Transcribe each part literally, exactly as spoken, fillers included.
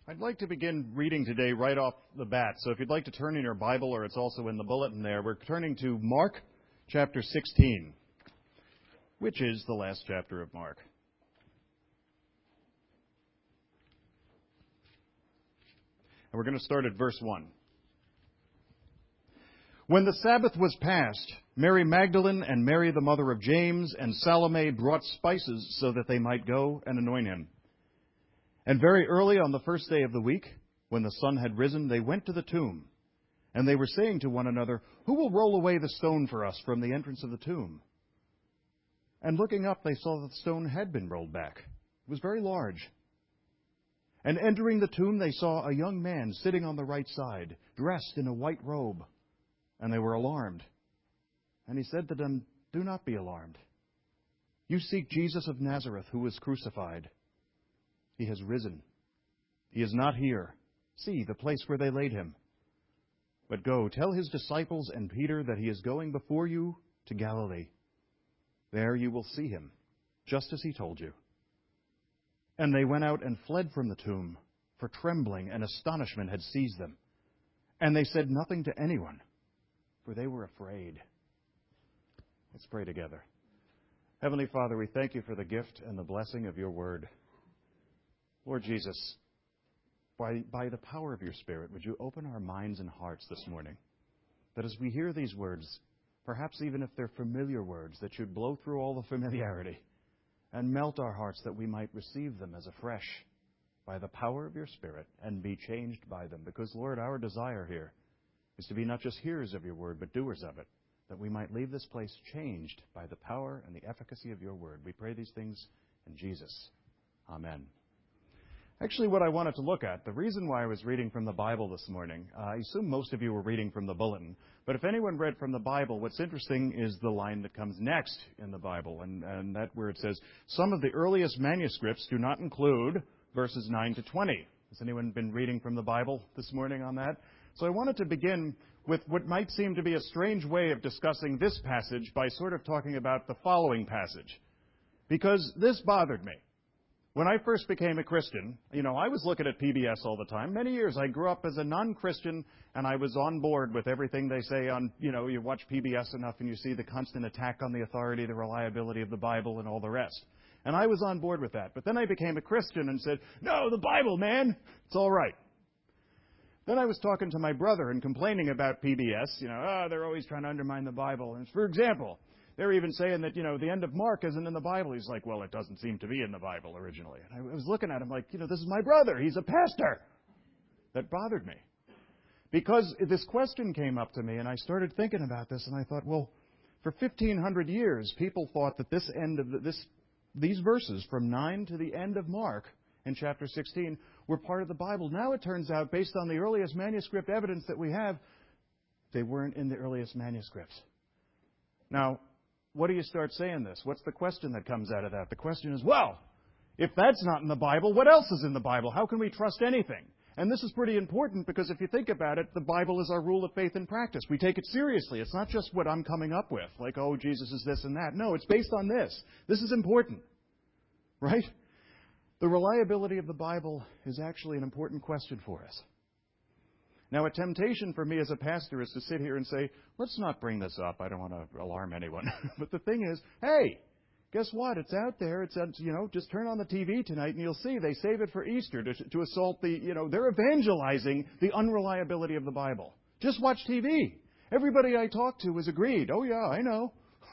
I'd like to begin reading today right off the bat. So if you'd like to turn in your Bible, or it's also in the bulletin there, we're turning to Mark chapter sixteen, which is the last chapter of Mark. And we're going to start at verse one. When the Sabbath was past, Mary Magdalene and Mary the mother of James and Salome brought spices so that they might go and anoint him. And very early on the first day of the week, when the sun had risen, they went to the tomb. And they were saying to one another, "Who will roll away the stone for us from the entrance of the tomb?" And looking up, they saw that the stone had been rolled back. It was very large. And entering the tomb, they saw a young man sitting on the right side, dressed in a white robe. And they were alarmed. And he said to them, "Do not be alarmed. You seek Jesus of Nazareth, who was crucified. He has risen. He is not here. See, the place where they laid him. But go, tell his disciples and Peter that he is going before you to Galilee. There you will see him, just as he told you." And they went out and fled from the tomb, for trembling and astonishment had seized them. And they said nothing to anyone, for they were afraid. Let's pray together. Heavenly Father, we thank you for the gift and the blessing of your word. Lord Jesus, by, by the power of your Spirit, would you open our minds and hearts this morning, that as we hear these words, perhaps even if they're familiar words, that you'd blow through all the familiarity and melt our hearts that we might receive them as afresh by the power of your Spirit and be changed by them. Because, Lord, our desire here is to be not just hearers of your word, but doers of it, that we might leave this place changed by the power and the efficacy of your word. We pray these things in Jesus. Amen. Actually, what I wanted to look at, the reason why I was reading from the Bible this morning, uh, I assume most of you were reading from the bulletin, but if anyone read from the Bible, what's interesting is the line that comes next in the Bible, and, and that where it says, some of the earliest manuscripts do not include verses nine to twenty. Has anyone been reading from the Bible this morning on that? So I wanted to begin with what might seem to be a strange way of discussing this passage by sort of talking about the following passage, because this bothered me. When I first became a Christian, you know, I was looking at P B S all the time. Many years I grew up as a non-Christian, and I was on board with everything they say on, you know, you watch P B S enough and you see the constant attack on the authority, the reliability of the Bible, and all the rest. And I was on board with that. But then I became a Christian and said, "No, the Bible, man, it's all right." Then I was talking to my brother and complaining about P B S. You know, oh, they're always trying to undermine the Bible. And for example, they're even saying that, you know, the end of Mark isn't in the Bible. He's like, well, it doesn't seem to be in the Bible originally. And I was looking at him like, you know, this is my brother. He's a pastor. That bothered me. Because this question came up to me, and I started thinking about this, and I thought, well, for fifteen hundred years, people thought that this end of the, this, these verses from nine to the end of Mark in chapter sixteen were part of the Bible. Now it turns out, based on the earliest manuscript evidence that we have, they weren't in the earliest manuscripts. Now, what do you start saying this? What's the question that comes out of that? The question is, well, if that's not in the Bible, what else is in the Bible? How can we trust anything? And this is pretty important because if you think about it, the Bible is our rule of faith and practice. We take it seriously. It's not just what I'm coming up with, like, oh, Jesus is this and that. No, it's based on this. This is important, right? The reliability of the Bible is actually an important question for us. Now, a temptation for me as a pastor is to sit here and say, let's not bring this up. I don't want to alarm anyone. But the thing is, hey, guess what? It's out there. It's, you know, just turn on the T V tonight and you'll see they save it for Easter to, to assault the, you know, they're evangelizing the unreliability of the Bible. Just watch T V. Everybody I talk to has agreed. Oh, yeah, I know.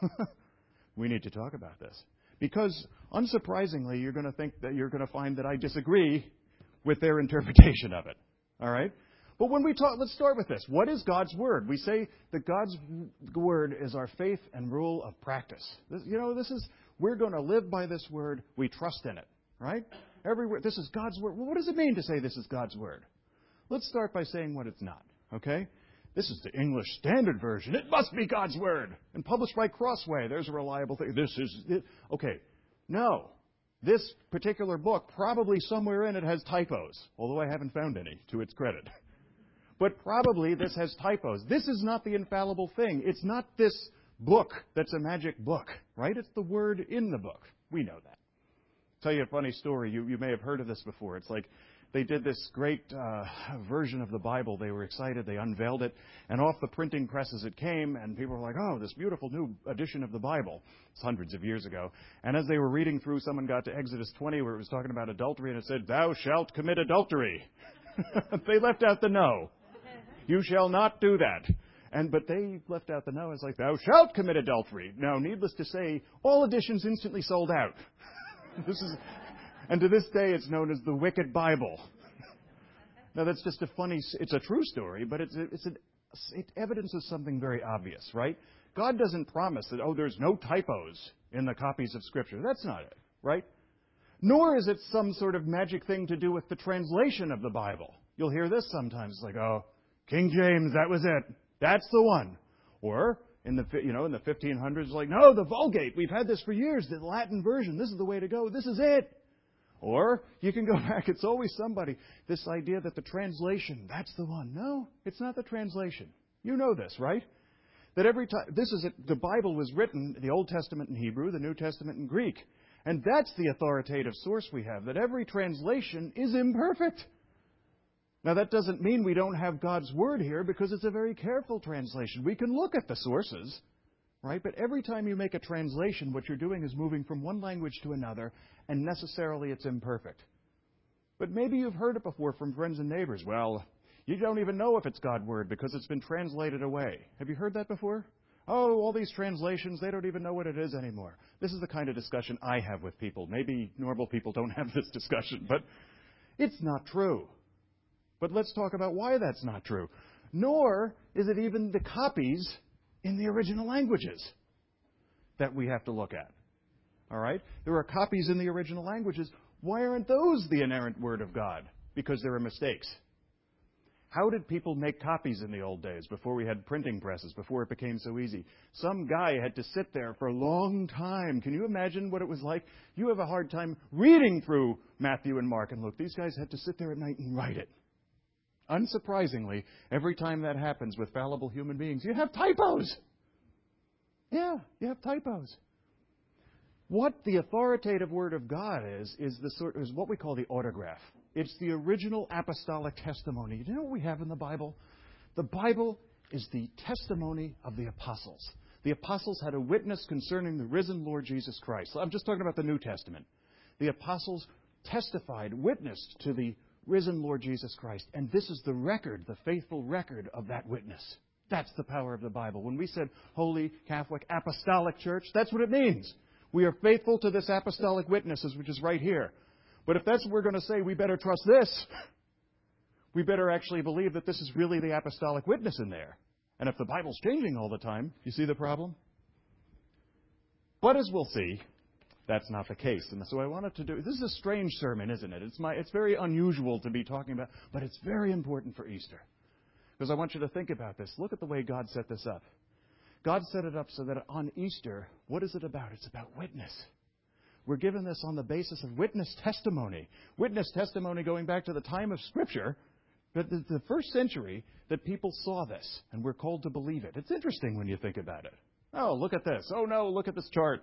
We need to talk about this. Because, unsurprisingly, you're going to think that you're going to find that I disagree with their interpretation of it. All right? But when we talk, let's start with this. What is God's Word? We say that God's Word is our faith and rule of practice. This, you know, this is, we're going to live by this Word. We trust in it, right? Every word, this is God's Word. Well, what does it mean to say this is God's Word? Let's start by saying what it's not, okay? This is the English Standard Version. It must be God's Word. And published by Crossway. There's a reliable thing. This is, it. Okay. No. This particular book, probably somewhere in it has typos, although I haven't found any, to its credit. But probably this has typos. This is not the infallible thing. It's not this book that's a magic book, right? It's the word in the book. We know that. I'll tell you a funny story. You, you may have heard of this before. It's like they did this great uh, version of the Bible. They were excited. They unveiled it. And off the printing presses it came, and people were like, oh, this beautiful new edition of the Bible. It's hundreds of years ago. And as they were reading through, someone got to Exodus twenty, where it was talking about adultery, and it said, thou shalt commit adultery. They left out the no. You shall not do that. And but they left out the no. It's like, thou shalt commit adultery. Now, needless to say, all editions instantly sold out. This is, and to this day, it's known as the Wicked Bible. Now, that's just a funny, it's a true story, but it's, it's an, it evidences something very obvious, right? God doesn't promise that, oh, there's no typos in the copies of Scripture. That's not it, right? Nor is it some sort of magic thing to do with the translation of the Bible. You'll hear this sometimes. It's like, oh, King James, that was it. That's the one. Or in the you know in the fifteen hundreds, like, no, the Vulgate. We've had this for years. The Latin version. This is the way to go. This is it. Or you can go back. It's always somebody. This idea that the translation, that's the one. No, it's not the translation. You know this, right? That every time this is it. The Bible was written, the Old Testament in Hebrew, the New Testament in Greek, and that's the authoritative source we have. That every translation is imperfect. Now, that doesn't mean we don't have God's Word here, because it's a very careful translation. We can look at the sources, right? But every time you make a translation, what you're doing is moving from one language to another, and necessarily it's imperfect. But maybe you've heard it before from friends and neighbors. Well, you don't even know if it's God's Word because it's been translated away. Have you heard that before? Oh, all these translations, they don't even know what it is anymore. This is the kind of discussion I have with people. Maybe normal people don't have this discussion, but it's not true. But let's talk about why that's not true. Nor is it even the copies in the original languages that we have to look at. All right? There are copies in the original languages. Why aren't those the inerrant Word of God? Because there are mistakes. How did people make copies in the old days, before we had printing presses, before it became so easy? Some guy had to sit there for a long time. Can you imagine what it was like? You have a hard time reading through Matthew and Mark and Luke. These guys had to sit there at night and write it. Unsurprisingly, every time that happens with fallible human beings, you have typos. Yeah, you have typos. What the authoritative Word of God is, is the sort is what we call the autograph. It's the original apostolic testimony. Do you know what we have in the Bible? The Bible is the testimony of the apostles. The apostles had a witness concerning the risen Lord Jesus Christ. So I'm just talking about the New Testament. The apostles testified, witnessed to the risen Lord Jesus Christ. And this is the record, the faithful record of that witness. That's the power of the Bible. When we said Holy Catholic Apostolic Church, that's what it means. We are faithful to this apostolic witnesses, which is right here. But if that's what we're going to say, we better trust this. We better actually believe that this is really the apostolic witness in there. And if the Bible's changing all the time, you see the problem? But as we'll see, that's not the case. And so I wanted to do, this is a strange sermon, isn't it? It's my, it's very unusual to be talking about, but it's very important for Easter. Because I want you to think about this. Look at the way God set this up. God set it up so that on Easter, what is it about? It's about witness. We're given this on the basis of witness testimony. Witness testimony going back to the time of Scripture, but the, the first century that people saw this, and we're called to believe it. It's interesting when you think about it. Oh, look at this. Oh, no, look at this chart.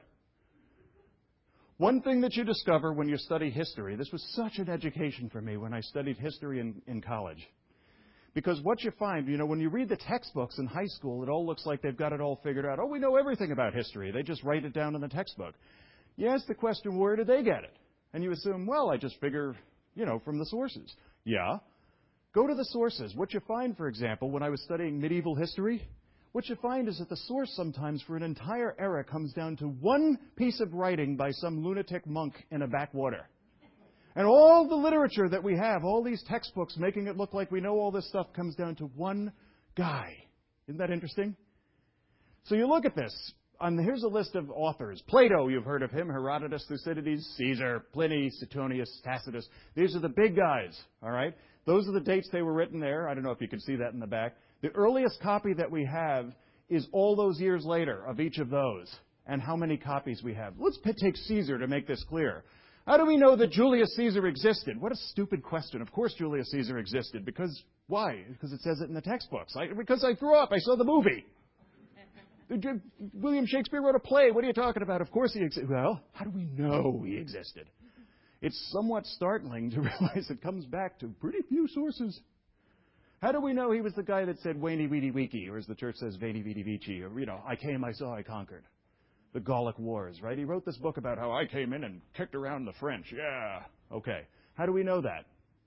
One thing that you discover when you study history, this was such an education for me when I studied history in, in college. Because what you find, you know, when you read the textbooks in high school, it all looks like they've got it all figured out. Oh, we know everything about history. They just write it down in the textbook. You ask the question, where did they get it? And you assume, well, I just figure, you know, from the sources. Yeah. Go to the sources. What you find, for example, when I was studying medieval history, what you find is that the source sometimes for an entire era comes down to one piece of writing by some lunatic monk in a backwater. And all the literature that we have, all these textbooks making it look like we know all this stuff, comes down to one guy. Isn't that interesting? So you look at this. And here's a list of authors. Plato, you've heard of him. Herodotus, Thucydides, Caesar, Pliny, Suetonius, Tacitus. These are the big guys, all right? Those are the dates they were written there. I don't know if you can see that in the back. The earliest copy that we have is all those years later of each of those and how many copies we have. Let's take Caesar to make this clear. How do we know that Julius Caesar existed? What a stupid question. Of course Julius Caesar existed. Because, why? Because it says it in the textbooks. I, because I grew up. I saw the movie. William Shakespeare wrote a play. What are you talking about? Of course he existed. Well, how do we know he existed? it's somewhat startling to realize it comes back to pretty few sources. How do we know he was the guy that said, Weini Weedy Wiki, or as the church says, Veni Vidi Vici, or, you know, I came, I saw, I conquered. The Gallic Wars, right? He wrote this book about how I came in and kicked around the French. Yeah. Okay. How do we know that?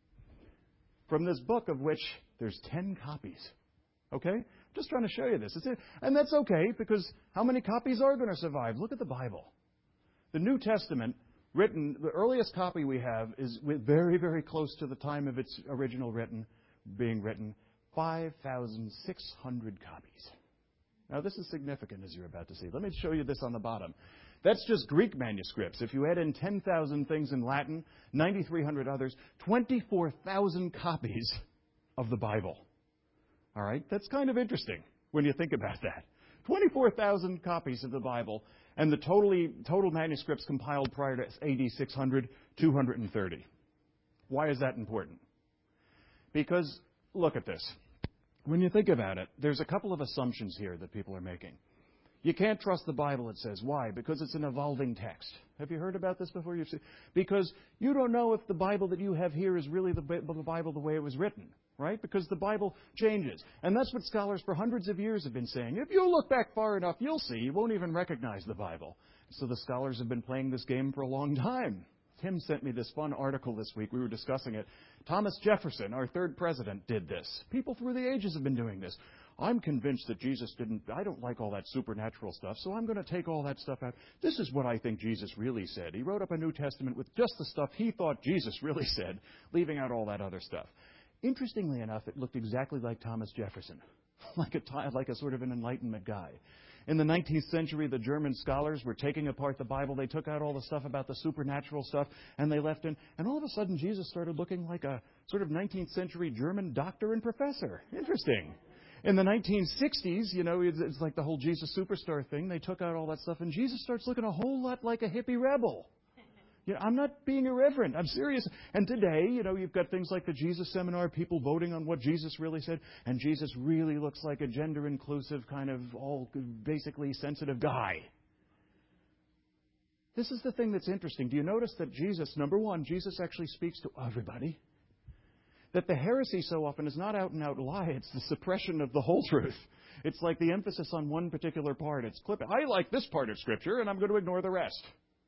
From this book of which there's ten copies. Okay? Just trying to show you this. It's it. And that's okay, because how many copies are going to survive? Look at the Bible. The New Testament, written, the earliest copy we have is very, very close to the time of its original written, being written, five thousand six hundred copies. Now, this is significant, as you're about to see. Let me show you this on the bottom. That's just Greek manuscripts. If you add in ten thousand things in Latin, nine thousand three hundred others, twenty-four thousand copies of the Bible. All right? That's kind of interesting when you think about that. twenty-four thousand copies of the Bible, and the totally, total manuscripts compiled prior to A D six hundred, two hundred thirty. Why is that important? Because, look at this. When you think about it, there's a couple of assumptions here that people are making. You can't trust the Bible, it says. Why? Because it's an evolving text. Have you heard about this before? You've seen? Because you don't know if the Bible that you have here is really the Bible the way it was written, right? Because the Bible changes. And that's what scholars for hundreds of years have been saying. If you look back far enough, you'll see. You won't even recognize the Bible. So the scholars have been playing this game for a long time. Tim sent me this fun article this week. We were discussing it. Thomas Jefferson, our third president, did this. People through the ages have been doing this. I'm convinced that Jesus didn't, I don't like all that supernatural stuff, so I'm going to take all that stuff out. This is what I think Jesus really said. He wrote up a New Testament with just the stuff he thought Jesus really said, leaving out all that other stuff. Interestingly enough, it looked exactly like Thomas Jefferson, like a, like a sort of an Enlightenment guy. In the nineteenth century, the German scholars were taking apart the Bible. They took out all the stuff about the supernatural stuff, and they left in. And all of a sudden, Jesus started looking like a sort of nineteenth century German doctor and professor. Interesting. In the nineteen sixties, you know, it's, it's like the whole Jesus Superstar thing. They took out all that stuff, and Jesus starts looking a whole lot like a hippie rebel. You know, I'm not being irreverent. I'm serious. And today, you know, you've got things like the Jesus Seminar, people voting on what Jesus really said, and Jesus really looks like a gender-inclusive kind of all basically sensitive guy. This is the thing that's interesting. Do you notice that Jesus, number one, Jesus actually speaks to everybody? That the heresy so often is not out-and-out lie. It's the suppression of the whole truth. It's like the emphasis on one particular part. It's clip. I like this part of Scripture, and I'm going to ignore the rest.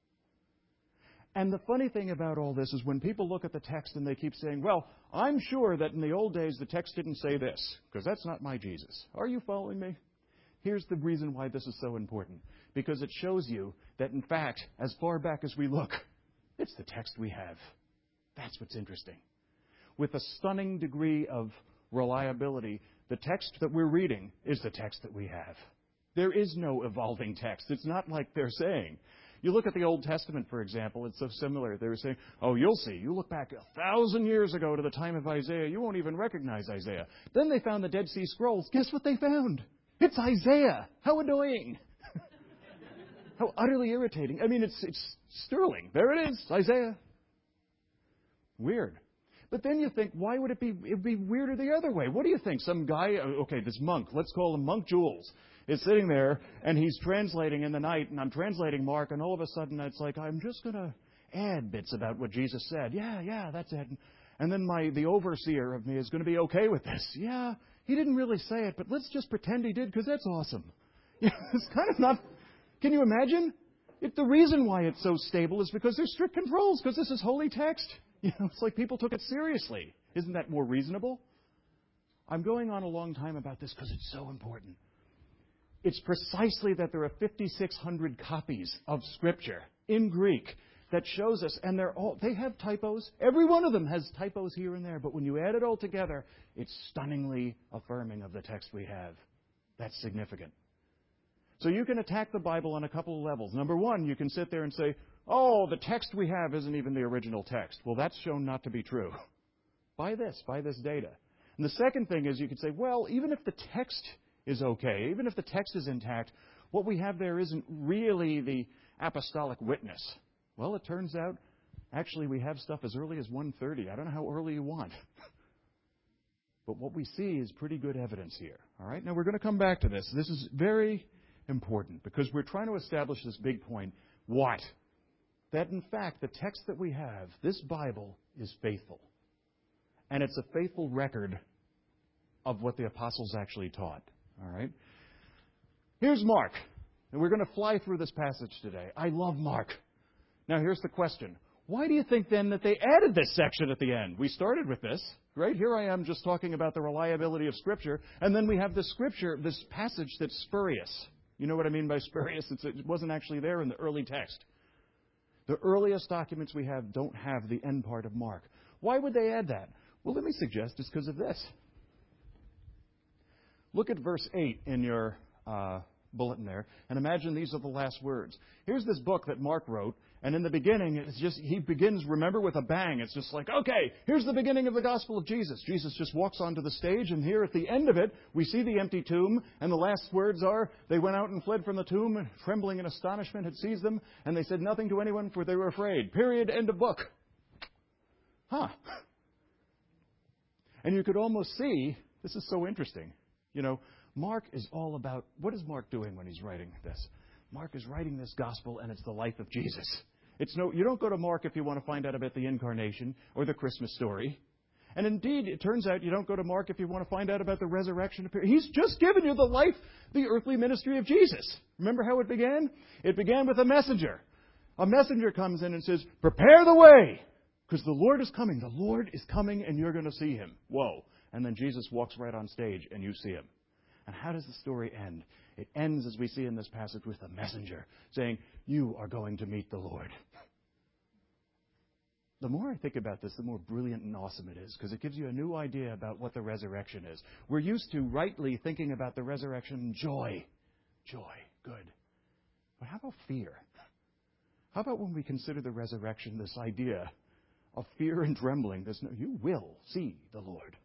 And the funny thing about all this is when people look at the text and they keep saying, well, I'm sure that in the old days the text didn't say this, because that's not my Jesus. Are you following me? Here's the reason why this is so important. Because it shows you that, in fact, as far back as we look, it's the text we have. That's what's interesting. With a stunning degree of reliability, the text that we're reading is the text that we have. There is no evolving text. It's not like they're saying. You look at the Old Testament, for example, it's so similar. They were saying, oh, you'll see. You look back a thousand years ago to the time of Isaiah, you won't even recognize Isaiah. Then they found the Dead Sea Scrolls. Guess what they found? It's Isaiah. How annoying. How utterly irritating. I mean, it's, it's sterling. There it is, Isaiah. Weird. But then you think, why would it be, it would be weirder the other way? What do you think? Some guy, okay, this monk, let's call him Monk Jules, is sitting there, and he's translating in the night, and I'm translating Mark, and all of a sudden it's like, I'm just going to add bits about what Jesus said. Yeah, yeah, that's it. And then my the overseer of me is going to be okay with this. Yeah, he didn't really say it, but let's just pretend he did, because that's awesome. You know, it's kind of not... Can you imagine? If the reason why it's so stable is because there's strict controls, because this is holy text. You know, it's like people took it seriously. Isn't that more reasonable? I'm going on a long time about this because it's so important. It's precisely that there are fifty-six hundred copies of Scripture in Greek that shows us, and they're all, they have typos. Every one of them has typos here and there, but when you add it all together, it's stunningly affirming of the text we have. That's significant. So you can attack the Bible on a couple of levels. Number one, you can sit there and say, oh, the text we have isn't even the original text. Well, that's shown not to be true. By this, by this data. And the second thing is you could say, well, even if the text is okay, even if the text is intact, what we have there isn't really the apostolic witness. Well, it turns out, actually, we have stuff as early as one thirty. I don't know how early you want. But what we see is pretty good evidence here. All right? Now, we're going to come back to this. This is very important because we're trying to establish this big point. What? that in fact the text that we have, this Bible, is faithful. And it's a faithful record of what the apostles actually taught. All right? Here's Mark. And we're going to fly through this passage today. I love Mark. Now here's the question. Why do you think then that they added this section at the end? We started with this, right? Here I am just talking about the reliability of Scripture. And then we have this Scripture, this passage that's spurious. You know what I mean by spurious? It's, it wasn't actually there in the early text. The earliest documents we have don't have the end part of Mark. Why would they add that? Well, let me suggest it's because of this. Look at verse eight in your uh, bulletin there, and imagine these are the last words. Here's this book that Mark wrote, and in the beginning, it's just he begins, remember, with a bang. It's just like, okay, here's the beginning of the gospel of Jesus. Jesus just walks onto the stage, and here at the end of it, we see the empty tomb, and the last words are, they went out and fled from the tomb, and trembling in astonishment had seized them, and they said nothing to anyone, for they were afraid. Period. End of book. Huh. And you could almost see, this is so interesting, you know, Mark is all about, what is Mark doing when he's writing this? Mark is writing this gospel, and it's the life of Jesus. It's no, you don't go to Mark if you want to find out about the incarnation or the Christmas story. And indeed, it turns out you don't go to Mark if you want to find out about the resurrection. He's just given you the life, the earthly ministry of Jesus. Remember how it began? It began with a messenger. A messenger comes in and says, prepare the way, because the Lord is coming. The Lord is coming, and you're going to see him. Whoa. And then Jesus walks right on stage, and you see him. And how does the story end? It ends, as we see in this passage, with a messenger saying, you are going to meet the Lord. The more I think about this, the more brilliant and awesome it is, because it gives you a new idea about what the resurrection is. We're used to rightly thinking about the resurrection, joy. Joy. Good. But how about fear? How about when we consider the resurrection, this idea of fear and trembling? There's no, you will see the Lord.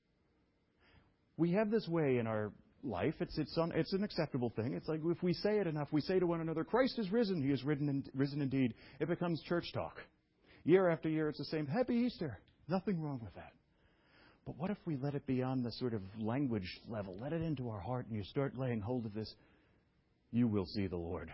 We have this way in our life. It's it's, un, it's an acceptable thing. It's like if we say it enough, we say to one another, Christ is risen. He is risen, in, risen indeed. It becomes church talk. Year after year, it's the same. Happy Easter. Nothing wrong with that. But what if we let it beyond the sort of language level? Let it into our heart, and you start laying hold of this. You will see the Lord.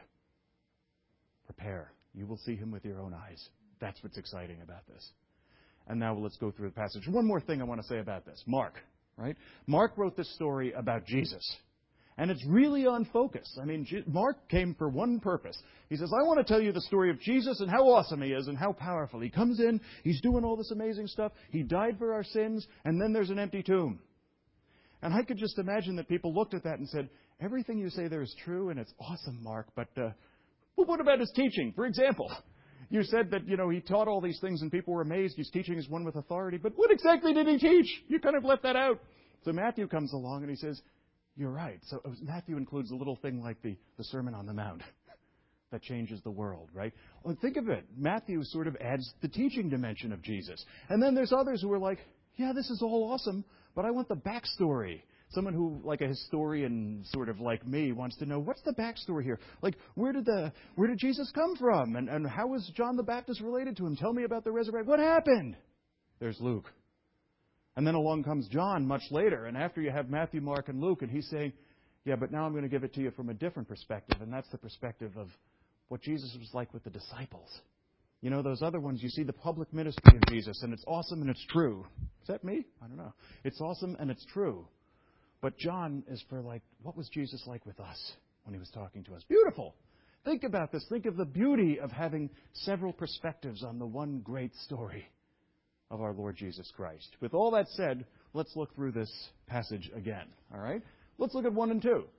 Prepare. You will see him with your own eyes. That's what's exciting about this. And now let's go through the passage. One more thing I want to say about this. Mark. Right? Mark wrote this story about Jesus. And it's really on focus. I mean, Mark came for one purpose. He says, I want to tell you the story of Jesus and how awesome he is and how powerful. He comes in, he's doing all this amazing stuff. He died for our sins, and then there's an empty tomb. And I could just imagine that people looked at that and said, everything you say there is true, and it's awesome, Mark, but uh, well, what about his teaching? For example, you said that, you know, he taught all these things and people were amazed. His teaching is one with authority. But what exactly did he teach? You kind of left that out. So Matthew comes along and he says, you're right. So Matthew includes a little thing like the, the Sermon on the Mount that changes the world, right? Well, think of it. Matthew sort of adds the teaching dimension of Jesus. And then there's others who are like, yeah, this is all awesome, but I want the backstory. Someone who, like a historian sort of like me, wants to know, what's the backstory here? Like, where did the where did Jesus come from? And, and how was John the Baptist related to him? Tell me about the resurrection. What happened? There's Luke. And then along comes John much later. And after you have Matthew, Mark, and Luke, and he's saying, yeah, but now I'm going to give it to you from a different perspective. And that's the perspective of what Jesus was like with the disciples. You know, those other ones, you see the public ministry of Jesus, and it's awesome and it's true. Is that me? I don't know. It's awesome and it's true. But John is for like, what was Jesus like with us when he was talking to us? Beautiful. Think about this. Think of the beauty of having several perspectives on the one great story of our Lord Jesus Christ. With all that said, let's look through this passage again. All right? Let's look at one and two.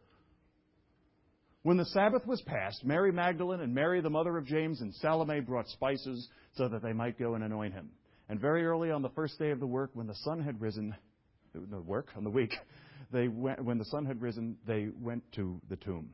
When the Sabbath was past, Mary Magdalene and Mary, the mother of James, and Salome brought spices so that they might go and anoint him. And very early on the first day of the work, when the sun had risen, the work, on the week, they went, when the sun had risen, they went to the tomb.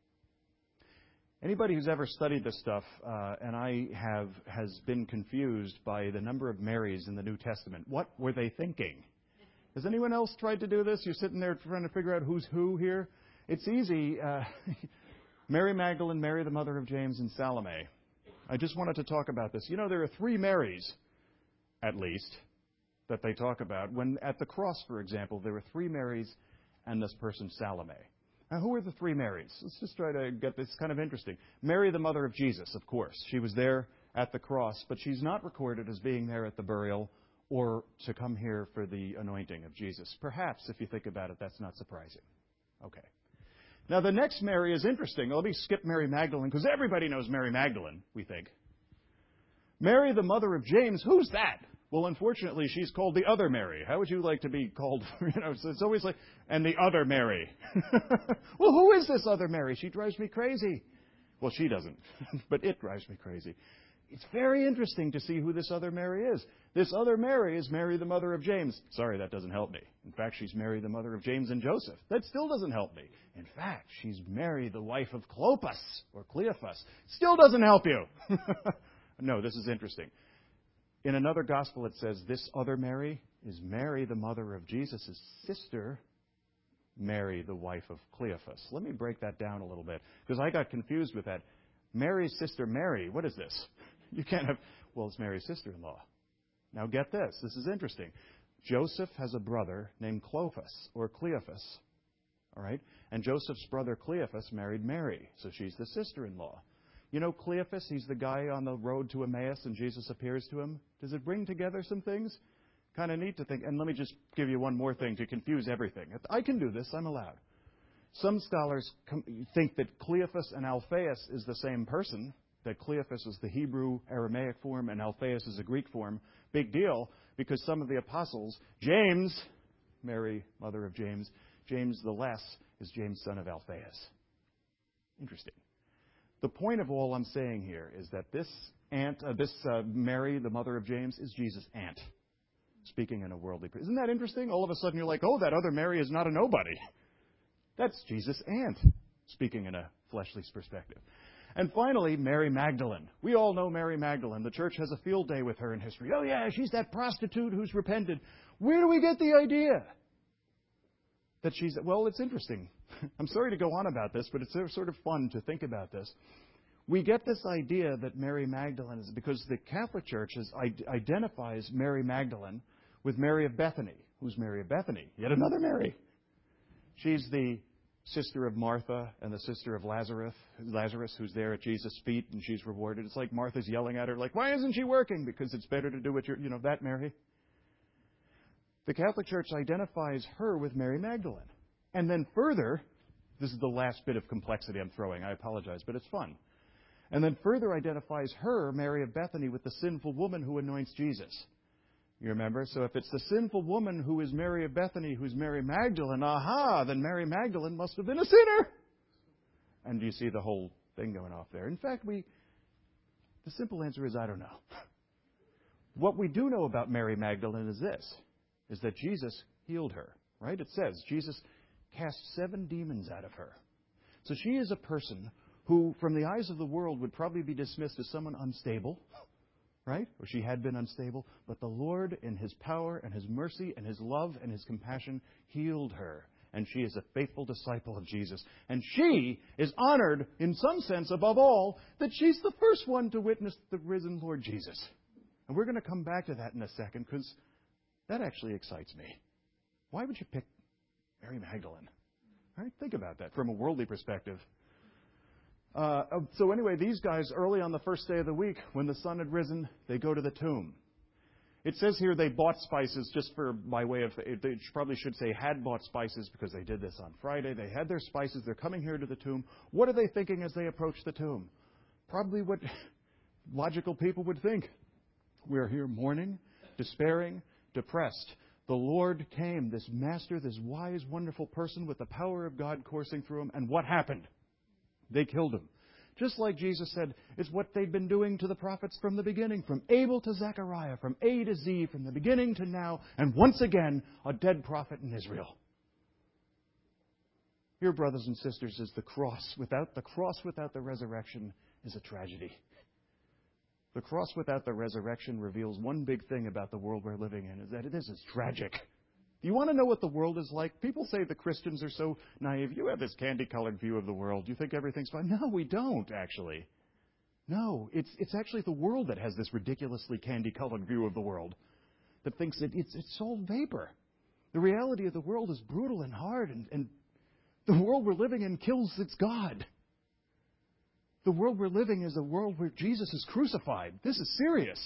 Anybody who's ever studied this stuff, uh, and I have, has been confused by the number of Marys in the New Testament. What were they thinking? Has anyone else tried to do this? You're sitting there trying to figure out who's who here. It's easy. Uh, Mary Magdalene, Mary the mother of James, and Salome. I just wanted to talk about this. You know, there are three Marys, at least, that they talk about. When at the cross, for example, there were three Marys and this person, Salome. Now, who are the three Marys? Let's just try to get this kind of interesting. Mary, the mother of Jesus, of course. She was there at the cross, but she's not recorded as being there at the burial or to come here for the anointing of Jesus. Perhaps, if you think about it, that's not surprising. Okay. Now, the next Mary is interesting. Let me skip Mary Magdalene, because everybody knows Mary Magdalene, we think. Mary, the mother of James, who's that? Well, unfortunately, she's called the other Mary. How would you like to be called? You know, so it's always like, and the other Mary. Well, who is this other Mary? She drives me crazy. Well, she doesn't, but it drives me crazy. It's very interesting to see who this other Mary is. This other Mary is Mary, the mother of James. Sorry, that doesn't help me. In fact, she's Mary, the mother of James and Joseph. That still doesn't help me. In fact, she's Mary, the wife of Clopas, or Cleophas. Still doesn't help you. No, this is interesting. In another gospel, it says this other Mary is Mary, the mother of Jesus' sister, Mary, the wife of Cleophas. Let me break that down a little bit, because I got confused with that. Mary's sister Mary, what is this? You can't have, well, it's Mary's sister-in-law. Now get this. This is interesting. Joseph has a brother named Clopas, or Cleophas. All right? And Joseph's brother Cleophas married Mary, so she's the sister-in-law. You know Cleophas, he's the guy on the road to Emmaus, and Jesus appears to him. Does it bring together some things? Kind of neat to think. And let me just give you one more thing to confuse everything. I can do this. I'm allowed. Some scholars think that Cleophas and Alphaeus is the same person, that Cleophas is the Hebrew Aramaic form and Alphaeus is a Greek form. Big deal, because some of the apostles, James, Mary, mother of James, James the Less is James, son of Alphaeus. Interesting. The point of all I'm saying here is that this aunt, uh, this uh, Mary, the mother of James, is Jesus' aunt, speaking in a worldly. Isn't that interesting? All of a sudden you're like, oh, that other Mary is not a nobody. That's Jesus' aunt, speaking in a fleshly perspective. And finally, Mary Magdalene. We all know Mary Magdalene. The church has a field day with her in history. Oh, yeah, she's that prostitute who's repented. Where do we get the idea that she's... Well, it's interesting. I'm sorry to go on about this, but it's sort of fun to think about this. We get this idea that Mary Magdalene is because the Catholic Church is, identifies Mary Magdalene with Mary of Bethany. Who's Mary of Bethany? Yet another Mary. She's the sister of Martha and the sister of Lazarus, Lazarus, who's there at Jesus' feet, and she's rewarded. It's like Martha's yelling at her, like, why isn't she working? Because it's better to do what you're, you know, that Mary. The Catholic Church identifies her with Mary Magdalene. And then further, this is the last bit of complexity I'm throwing, I apologize, but it's fun. And then further identifies her, Mary of Bethany, with the sinful woman who anoints Jesus. You remember? So if it's the sinful woman who is Mary of Bethany, who's Mary Magdalene, aha, then Mary Magdalene must have been a sinner. And you see the whole thing going off there. In fact, we, the simple answer is, I don't know. What we do know about Mary Magdalene is this, is that Jesus healed her, right? It says Jesus cast seven demons out of her. So she is a person who, from the eyes of the world, would probably be dismissed as someone unstable, right? Or she had been unstable. But the Lord, in His power and His mercy and His love and His compassion, healed her. And she is a faithful disciple of Jesus. And she is honored, in some sense, above all, that she's the first one to witness the risen Lord Jesus. And we're going to come back to that in a second, because that actually excites me. Why would you pick Mary Magdalene? All right, think about that from a worldly perspective. Uh, so anyway, these guys, early on the first day of the week, when the sun had risen, they go to the tomb. It says here they bought spices just for, by way of, they probably should say had bought spices because they did this on Friday. They had their spices. They're coming here to the tomb. What are they thinking as they approach the tomb? Probably what logical people would think. We're here mourning, despairing, depressed. The Lord came, this master, this wise, wonderful person with the power of God coursing through him. And what happened? They killed him. Just like Jesus said, it's what they've been doing to the prophets from the beginning, from Abel to Zechariah, from A to Z, from the beginning to now, and once again, a dead prophet in Israel. Here, brothers and sisters, is the cross. Without the cross without the resurrection is a tragedy. The cross without the resurrection reveals one big thing about the world we're living in, is that this is tragic. You want to know what the world is like? People say the Christians are so naive. You have this candy-colored view of the world. You think everything's fine. No, we don't, actually. No, it's it's actually the world that has this ridiculously candy-colored view of the world, that thinks that it's, it's all vapor. The reality of the world is brutal and hard, and, and the world we're living in kills its God. The world we're living is a world where Jesus is crucified. This is serious.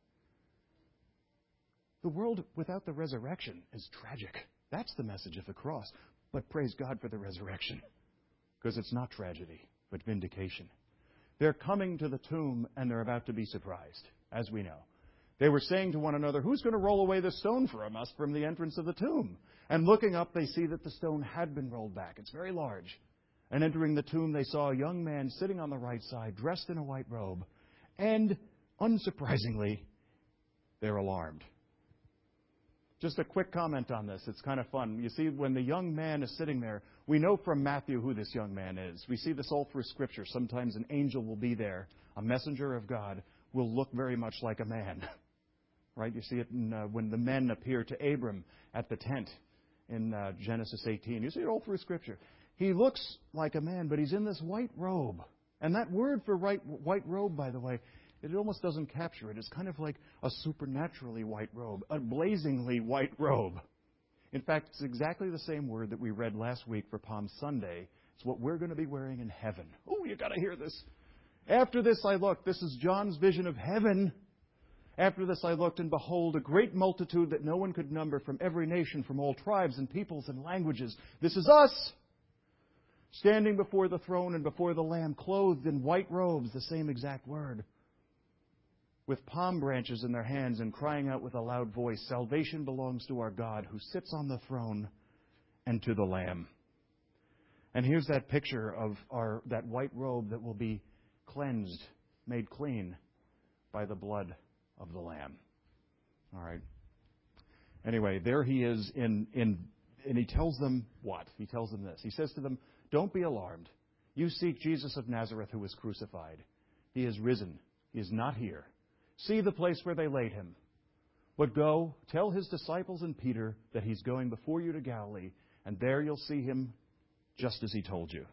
The world without the resurrection is tragic. That's the message of the cross. But praise God for the resurrection, because it's not tragedy, but vindication. They're coming to the tomb, and they're about to be surprised, as we know. They were saying to one another, who's going to roll away the stone from us from the entrance of the tomb? And looking up, they see that the stone had been rolled back. It's very large. And entering the tomb, they saw a young man sitting on the right side, dressed in a white robe. And, unsurprisingly, they're alarmed. Just a quick comment on this. It's kind of fun. You see, when the young man is sitting there, we know from Matthew who this young man is. We see this all through Scripture. Sometimes an angel will be there. A messenger of God will look very much like a man. Right? You see it in, uh, when the men appear to Abram at the tent in uh, Genesis eighteen. You see it all through Scripture. He looks like a man, but he's in this white robe. And that word for right, white robe, by the way, it almost doesn't capture it. It's kind of like a supernaturally white robe, a blazingly white robe. In fact, it's exactly the same word that we read last week for Palm Sunday. It's what we're going to be wearing in heaven. Oh, you got to hear this. After this I looked. This is John's vision of heaven. After this I looked, and behold, a great multitude that no one could number from every nation, from all tribes and peoples and languages. This is us, standing before the throne and before the Lamb, clothed in white robes, the same exact word, with palm branches in their hands, and crying out with a loud voice, salvation belongs to our God who sits on the throne and to the Lamb. And here's that picture of our that white robe that will be cleansed, made clean by the blood of the Lamb. All right. Anyway, there he is in in and he tells them what? He tells them this. He says to them, don't be alarmed. You seek Jesus of Nazareth who was crucified. He is risen. He is not here. See the place where they laid him. But go, tell his disciples and Peter that he's going before you to Galilee, and there you'll see him just as he told you.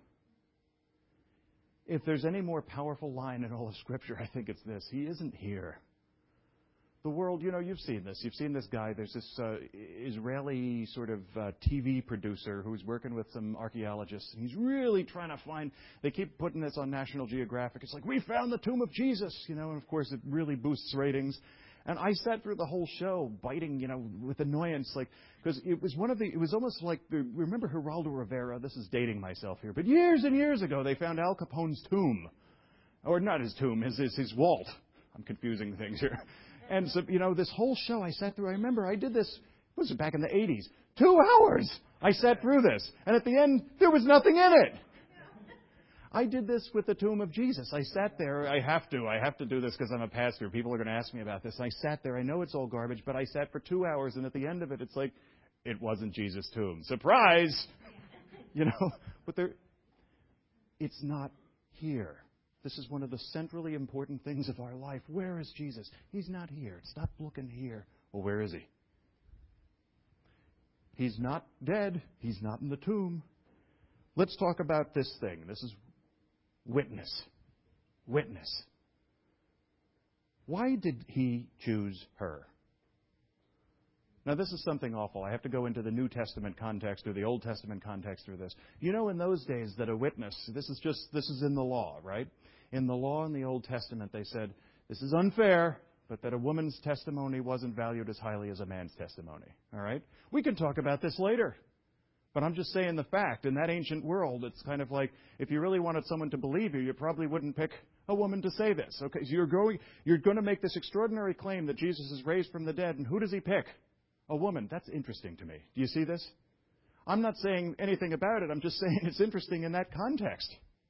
If there's any more powerful line in all of Scripture, I think it's this. He isn't here. The world, you know, you've seen this. You've seen this guy. There's this uh, Israeli sort of uh, T V producer who's working with some archaeologists. And he's really trying to find, they keep putting this on National Geographic. It's like, we found the tomb of Jesus, you know, and of course it really boosts ratings. And I sat through the whole show biting, you know, with annoyance, like, because it was one of the, it was almost like, the, remember Geraldo Rivera? This is dating myself here. But years and years ago, they found Al Capone's tomb. Or not his tomb, his, his, his vault. I'm confusing things here. And so, you know, this whole show I sat through, I remember I did this, what was it, back in the eighties? Two hours I sat through this. And at the end, there was nothing in it. I did this with the tomb of Jesus. I sat there. I have to. I have to do this because I'm a pastor. People are going to ask me about this. I sat there. I know it's all garbage, but I sat for two hours, and at the end of it, it's like, it wasn't Jesus' tomb. Surprise! You know, but there, it's not here. This is one of the centrally important things of our life. Where is Jesus? He's not here. Stop looking here. Well, where is he? He's not dead. He's not in the tomb. Let's talk about this thing. This is witness. Witness. Why did he choose her? Now, this is something awful. I have to go into the New Testament context or the Old Testament context for this. You know, in those days that a witness, this is just, this is in the law, right? In the law in the Old Testament, they said, this is unfair, but that a woman's testimony wasn't valued as highly as a man's testimony. All right? We can talk about this later. But I'm just saying the fact. In that ancient world, it's kind of like, if you really wanted someone to believe you, you probably wouldn't pick a woman to say this. Okay, so you're going, you're going to make this extraordinary claim that Jesus is raised from the dead, and who does he pick? A woman. That's interesting to me. Do you see this? I'm not saying anything about it. I'm just saying it's interesting in that context.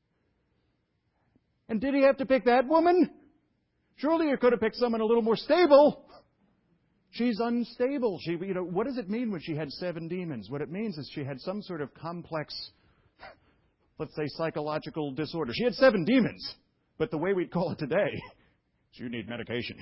And did he have to pick that woman? Surely he could have picked someone a little more stable. She's unstable. She, you know, what does it mean when she had seven demons? What it means is she had some sort of complex, let's say, psychological disorder. She had seven demons, but the way we'd call it today, you need medication.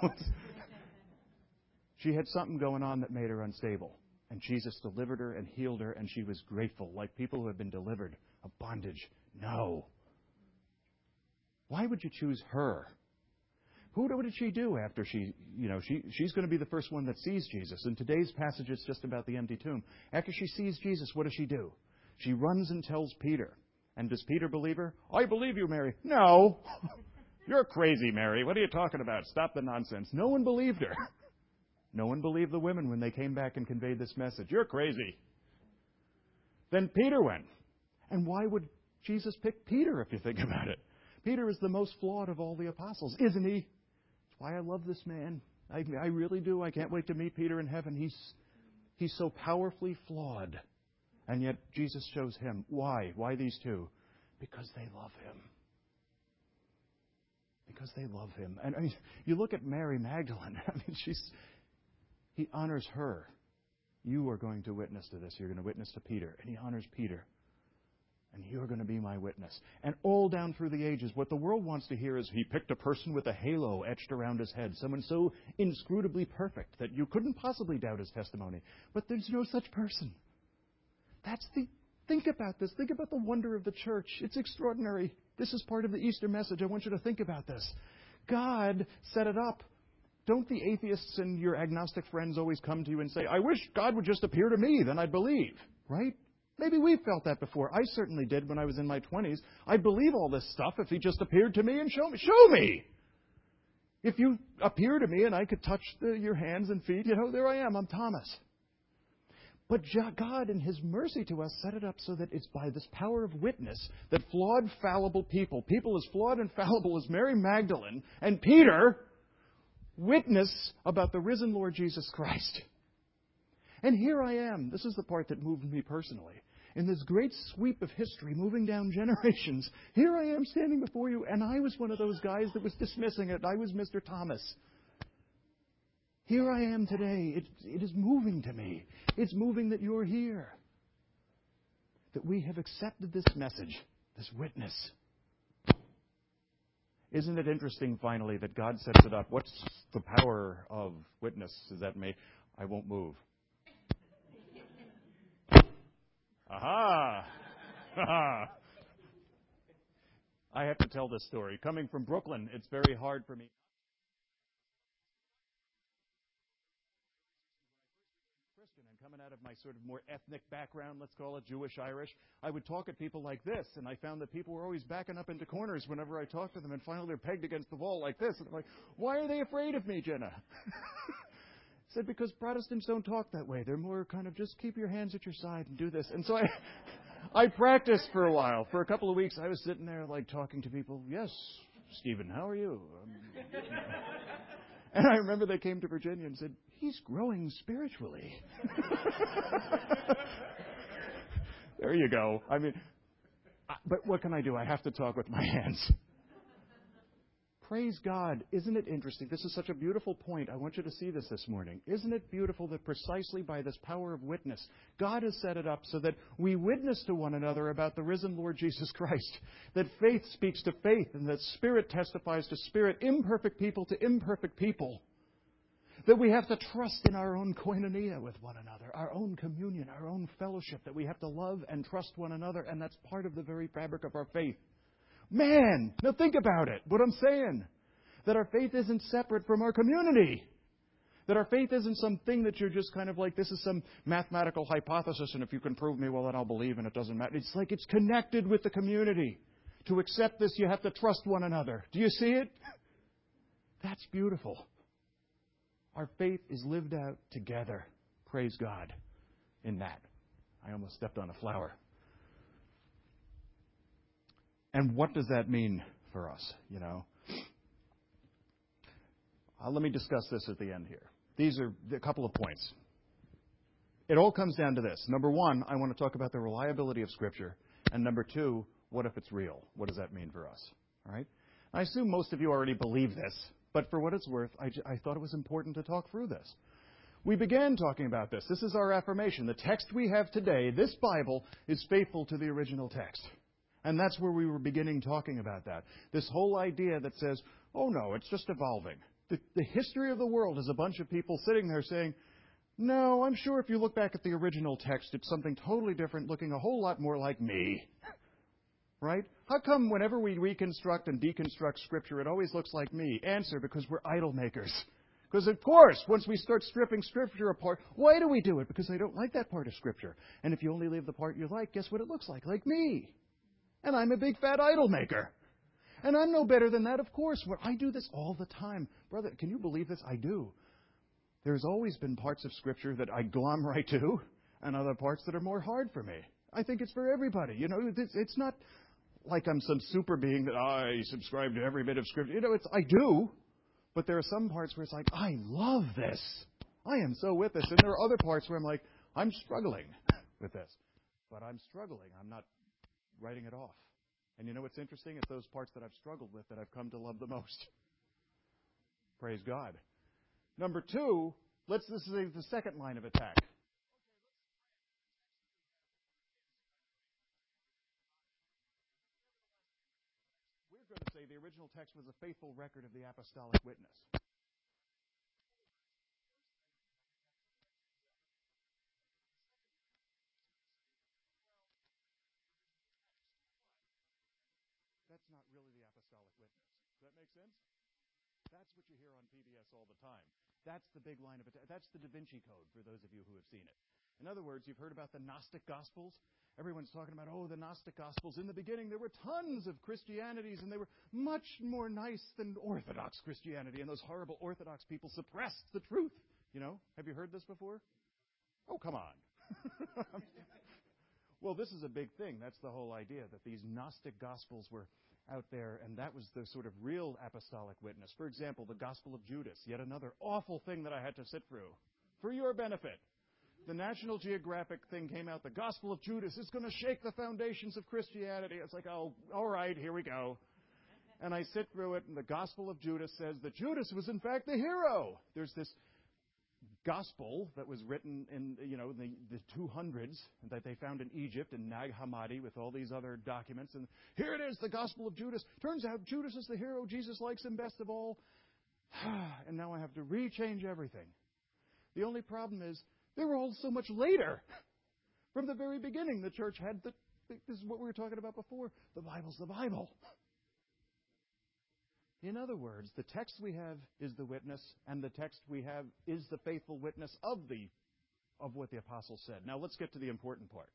She had something going on that made her unstable. And Jesus delivered her and healed her, and she was grateful, like people who have been delivered of bondage. No. Why would you choose her? Who what did she do after she, you know, she, she's going to be the first one that sees Jesus. In today's passage, it's just about the empty tomb. After she sees Jesus, what does she do? She runs and tells Peter. And does Peter believe her? I believe you, Mary. No. You're crazy, Mary. What are you talking about? Stop the nonsense. No one believed her. No one believed the women when they came back and conveyed this message. You're crazy. Then Peter went. And why would Jesus pick Peter, if you think about it? Peter is the most flawed of all the apostles, isn't he? That's why I love this man. I, I really do. I can't wait to meet Peter in heaven. He's, he's so powerfully flawed. And yet Jesus chose him. Why? Why these two? Because they love him. Because they love him. And I mean, you look at Mary Magdalene. I mean, she's he honors her. You are going to witness to this. You're going to witness to Peter. And he honors Peter. And you're going to be my witness. And all down through the ages, what the world wants to hear is he picked a person with a halo etched around his head, someone so inscrutably perfect that you couldn't possibly doubt his testimony. But there's no such person. That's the... Think about this. Think about the wonder of the church. It's extraordinary. This is part of the Easter message. I want you to think about this. God set it up. Don't the atheists and your agnostic friends always come to you and say, I wish God would just appear to me, then I'd believe, right? Maybe we've felt that before. I certainly did when I was in my twenties. I'd believe all this stuff if he just appeared to me and show me. Show me! If you appear to me and I could touch the, your hands and feet, you know, there I am. I'm Thomas. But God, in His mercy to us, set it up so that it's by this power of witness that flawed, fallible people, people as flawed and fallible as Mary Magdalene and Peter, witness about the risen Lord Jesus Christ. And here I am. This is the part that moved me personally. In this great sweep of history, moving down generations, here I am standing before you, and I was one of those guys that was dismissing it. I was Mister Thomas. Here I am today. It, it is moving to me. It's moving that you're here. That we have accepted this message, this witness. Isn't it interesting, finally, that God sets it up? What's the power of witness? Is that me? I won't move. Aha! Aha! I have to tell this story. Coming from Brooklyn, it's very hard for me. And coming out of my sort of more ethnic background, let's call it Jewish-Irish, I would talk at people like this, and I found that people were always backing up into corners whenever I talked to them, and finally they're pegged against the wall like this. And I'm like, why are they afraid of me, Jenna? I said, because Protestants don't talk that way. They're more kind of just keep your hands at your side and do this. And so I I practiced for a while. For a couple of weeks, I was sitting there like talking to people. Yes, Stephen, how are you? Um, and I remember they came to Virginia and said, he's growing spiritually. There you go. I mean, I, but what can I do? I have to talk with my hands. Praise God. Isn't it interesting? This is such a beautiful point. I want you to see this this morning. Isn't it beautiful that precisely by this power of witness, God has set it up so that we witness to one another about the risen Lord Jesus Christ, that faith speaks to faith, and that spirit testifies to spirit, imperfect people to imperfect people, that we have to trust in our own koinonia with one another, our own communion, our own fellowship, that we have to love and trust one another, and that's part of the very fabric of our faith. Man, now think about it, what I'm saying. That our faith isn't separate from our community. That our faith isn't something that you're just kind of like, this is some mathematical hypothesis, and if you can prove me, well, then I'll believe, and it doesn't matter. It's like it's connected with the community. To accept this, you have to trust one another. Do you see it? That's beautiful. Our faith is lived out together. Praise God in that. I almost stepped on a flower. And what does that mean for us, you know? Uh, let me discuss this at the end here. These are a couple of points. It all comes down to this. Number one, I want to talk about the reliability of Scripture. And number two, what if it's real? What does that mean for us? All right? I assume most of you already believe this, but for what it's worth, I, I thought it was important to talk through this. We began talking about this. This is our affirmation. The text we have today, this Bible, is faithful to the original text. And that's where we were beginning talking about that. This whole idea that says, oh no, it's just evolving. The, the history of the world is a bunch of people sitting there saying, no, I'm sure if you look back at the original text, it's something totally different, looking a whole lot more like me. Right? How come whenever we reconstruct and deconstruct Scripture, it always looks like me? Answer, because we're idol makers. Because, of course, once we start stripping Scripture apart, why do we do it? Because I don't like that part of Scripture. And if you only leave the part you like, guess what it looks like? Like me. And I'm a big fat idol maker. And I'm no better than that, of course. Well, I do this all the time. Brother, can you believe this? I do. There's always been parts of Scripture that I glom right to, and other parts that are more hard for me. I think it's for everybody. You know, it's, it's not like I'm some super being that I subscribe to every bit of Scripture. You know, it's I do, but there are some parts where it's like, I love this. I am so with this. And there are other parts where I'm like, I'm struggling with this. But I'm struggling. I'm not writing it off. And you know what's interesting? It's those parts that I've struggled with that I've come to love the most. Praise God. Number two, let's this is the second line of attack. We're going to say the original text was a faithful record of the apostolic witness. That's not really the apostolic witness. Does that make sense? That's what you hear on P B S all the time. That's the big line of attack. That's the Da Vinci Code for those of you who have seen it. In other words, you've heard about the Gnostic Gospels. Everyone's talking about, oh, the Gnostic Gospels. In the beginning, there were tons of Christianities, and they were much more nice than Orthodox Christianity, and those horrible Orthodox people suppressed the truth. You know, have you heard this before? Oh, come on. Well, this is a big thing. That's the whole idea, that these Gnostic Gospels were out there, and that was the sort of real apostolic witness. For example, the Gospel of Judas, yet another awful thing that I had to sit through for your benefit. The National Geographic thing came out, the Gospel of Judas is going to shake the foundations of Christianity. It's like, oh, all right, here we go. And I sit through it, and the Gospel of Judas says that Judas was in fact the hero. There's this gospel that was written in, you know, the, the two hundreds that they found in Egypt in Nag Hammadi with all these other documents. And here it is, the Gospel of Judas. Turns out Judas is the hero. Jesus likes him best of all. And now I have to rechange everything. The only problem is they were all so much later. From the very beginning, the church had the, this is what we were talking about before. The Bible's the Bible. In other words, the text we have is the witness, and the text we have is the faithful witness of the of what the apostle said. Now let's get to the important part.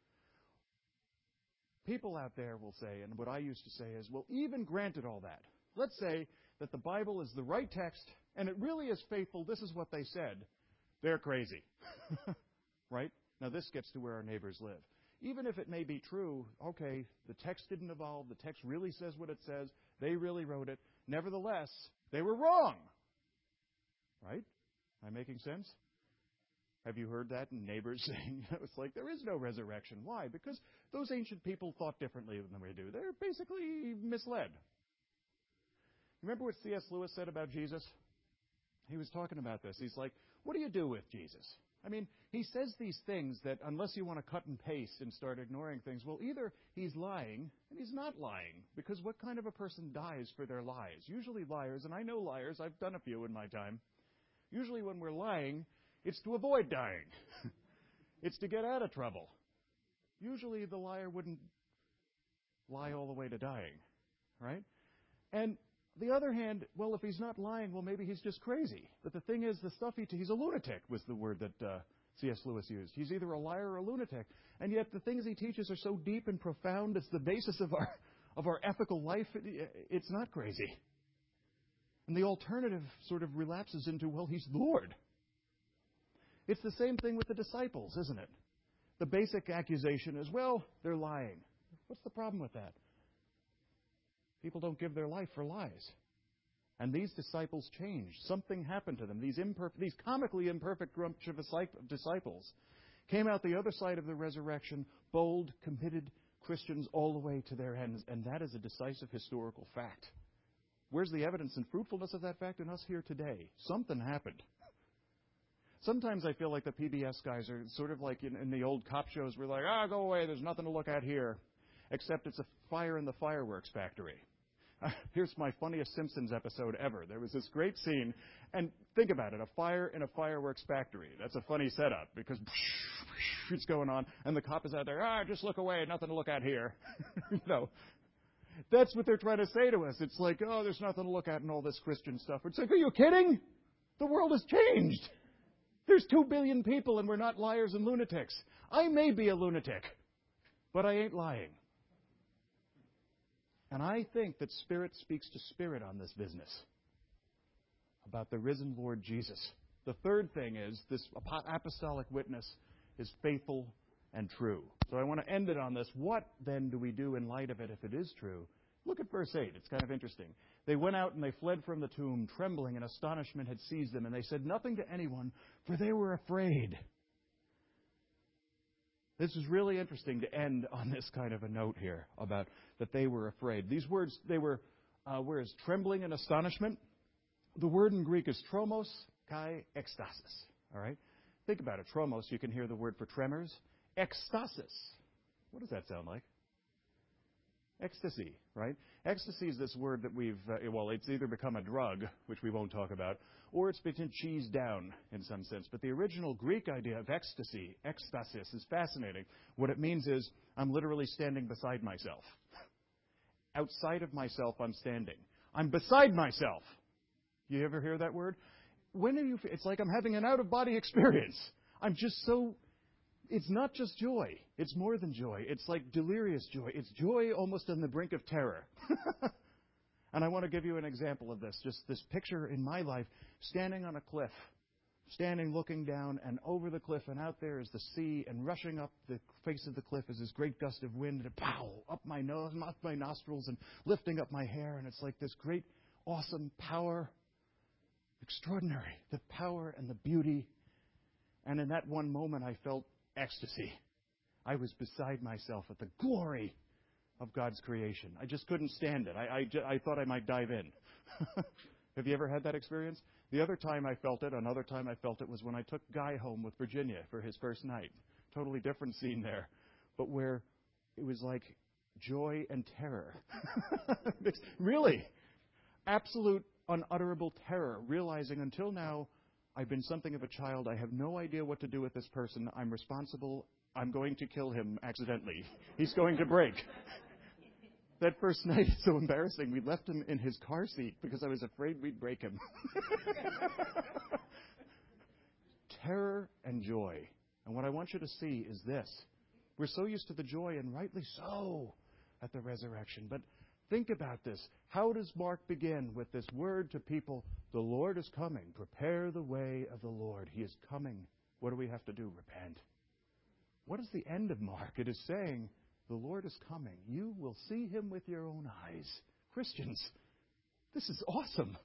People out there will say, and what I used to say is, well, even granted all that, let's say that the Bible is the right text, and it really is faithful, this is what they said, they're crazy. Right? Now this gets to where our neighbors live. Even if it may be true, okay, the text didn't evolve, the text really says what it says, they really wrote it, nevertheless, they were wrong. Right? Am I making sense? Have you heard that? And neighbors saying, you know, it's like, there is no resurrection. Why? Because those ancient people thought differently than we do. They're basically misled. Remember what C S Lewis said about Jesus? He was talking about this. He's like, what do you do with Jesus? I mean, he says these things that unless you want to cut and paste and start ignoring things, well, either he's lying and he's not lying. Because what kind of a person dies for their lies? Usually liars, and I know liars, I've done a few in my time. Usually when we're lying, it's to avoid dying. It's to get out of trouble. Usually the liar wouldn't lie all the way to dying, right? And the other hand, well, if he's not lying, well, maybe he's just crazy. But the thing is, the stuff he t- he's a lunatic was the word that uh, C S Lewis used. He's either a liar or a lunatic. And yet the things he teaches are so deep and profound, it's the basis of our of our ethical life. It, it's not crazy. And the alternative sort of relapses into, well, he's the Lord. It's the same thing with the disciples, isn't it? The basic accusation is, well, they're lying. What's the problem with that? People don't give their life for lies. And these disciples changed. Something happened to them. These imperfect, these comically imperfect bunch of disciples came out the other side of the resurrection, bold, committed Christians all the way to their ends. And that is a decisive historical fact. Where's the evidence and fruitfulness of that fact in us here today? Something happened. Sometimes I feel like the P B S guys are sort of like in, in the old cop shows. We're like, ah, go away. There's nothing to look at here. Except it's a fire in the fireworks factory. Uh, here's my funniest Simpsons episode ever. There was this great scene, and think about it, a fire in a fireworks factory. That's a funny setup, because it's going on, and the cop is out there, ah, just look away, nothing to look at here. You know, that's what they're trying to say to us. It's like, oh, there's nothing to look at in all this Christian stuff. It's like, are you kidding? The world has changed. There's two billion people, and we're not liars and lunatics. I may be a lunatic, but I ain't lying. And I think that Spirit speaks to Spirit on this business about the risen Lord Jesus. The third thing is this apostolic witness is faithful and true. So I want to end it on this. What then do we do in light of it if it is true? Look at verse eight. It's kind of interesting. They went out and they fled from the tomb, trembling, and astonishment had seized them. And they said nothing to anyone, for they were afraid. This is really interesting to end on this kind of a note here about that they were afraid. These words, they were, uh, whereas trembling and astonishment, the word in Greek is tromos kai ekstasis. All right? Think about it. Tromos, you can hear the word for tremors. Ekstasis. What does that sound like? Ecstasy, right? Ecstasy is this word that we've, uh, well, it's either become a drug, which we won't talk about, or it's been cheesed down in some sense. But the original Greek idea of ecstasy, ekstasis, is fascinating. What it means is I'm literally standing beside myself. Outside of myself, I'm standing. I'm beside myself. You ever hear that word? When are you? It's like I'm having an out-of-body experience. I'm just so. It's not just joy. It's more than joy. It's like delirious joy. It's joy almost on the brink of terror. And I want to give you an example of this. Just this picture in my life, standing on a cliff, standing looking down, and over the cliff, and out there is the sea, and rushing up the face of the cliff is this great gust of wind, and pow, up my nose, up my nostrils, and lifting up my hair, and it's like this great, awesome power, extraordinary, the power and the beauty. And in that one moment, I felt ecstasy. I was beside myself at the glory of God's creation. I just couldn't stand it. I, I, I thought I might dive in. Have you ever had that experience? The other time I felt it, another time I felt it was when I took Guy home with Virginia for his first night. Totally different scene there. But where it was like joy and terror. Really. Absolute, unutterable terror. Realizing until now, I've been something of a child. I have no idea what to do with this person. I'm responsible. I'm going to kill him accidentally. He's going to break. That first night is so embarrassing. We left him in his car seat because I was afraid we'd break him. Terror and joy. And what I want you to see is this. We're so used to the joy, and rightly so, at the resurrection. But think about this. How does Mark begin with this word to people? The Lord is coming. Prepare the way of the Lord. He is coming. What do we have to do? Repent. What is the end of Mark? It is saying, the Lord is coming. You will see him with your own eyes. Christians, this is awesome.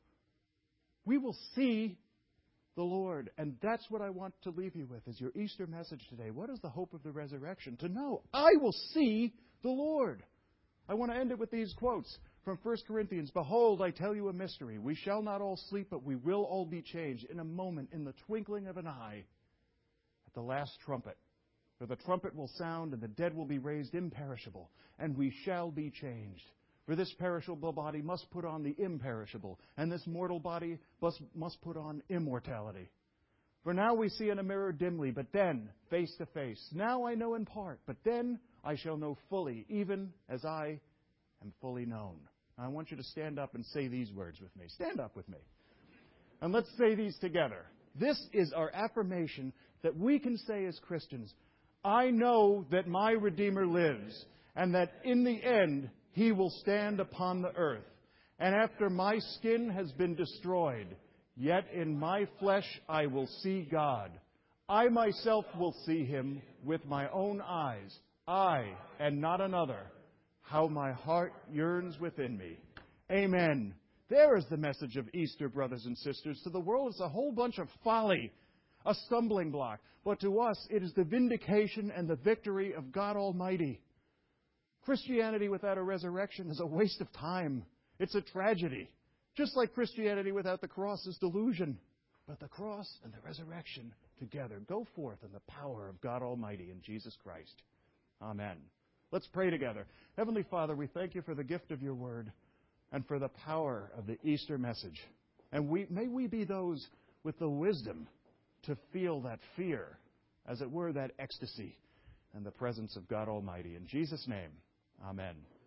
We will see the Lord. And that's what I want to leave you with is your Easter message today. What is the hope of the resurrection? To know I will see the Lord. I want to end it with these quotes from First Corinthians. Behold, I tell you a mystery. We shall not all sleep, but we will all be changed in a moment, in the twinkling of an eye, at the last trumpet. For the trumpet will sound, and the dead will be raised imperishable, and we shall be changed. For this perishable body must put on the imperishable, and this mortal body must, must put on immortality. For now we see in a mirror dimly, but then face to face. Now I know in part, but then I shall know fully, even as I am fully known. Now I want you to stand up and say these words with me. Stand up with me. And let's say these together. This is our affirmation that we can say as Christians, I know that my Redeemer lives, and that in the end he will stand upon the earth. And after my skin has been destroyed, yet in my flesh I will see God. I myself will see him with my own eyes. I, and not another. How my heart yearns within me. Amen. There is the message of Easter, brothers and sisters. To the world, it's a whole bunch of folly, a stumbling block. But to us, it is the vindication and the victory of God Almighty. Christianity without a resurrection is a waste of time. It's a tragedy. Just like Christianity without the cross is delusion. But the cross and the resurrection together go forth in the power of God Almighty in Jesus Christ. Amen. Let's pray together. Heavenly Father, we thank you for the gift of your word and for the power of the Easter message. And we, may we be those with the wisdom to feel that fear, as it were, that ecstasy, and the presence of God Almighty. In Jesus' name, amen.